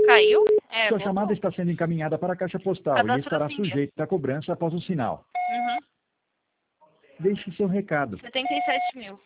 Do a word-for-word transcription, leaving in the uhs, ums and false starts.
Caiu? É, Sua voltou. chamada está sendo encaminhada para a caixa postal e Cadastro estará fim mesmo. sujeita à cobrança após o sinal. Uhum. Deixe seu recado. setenta e sete mil.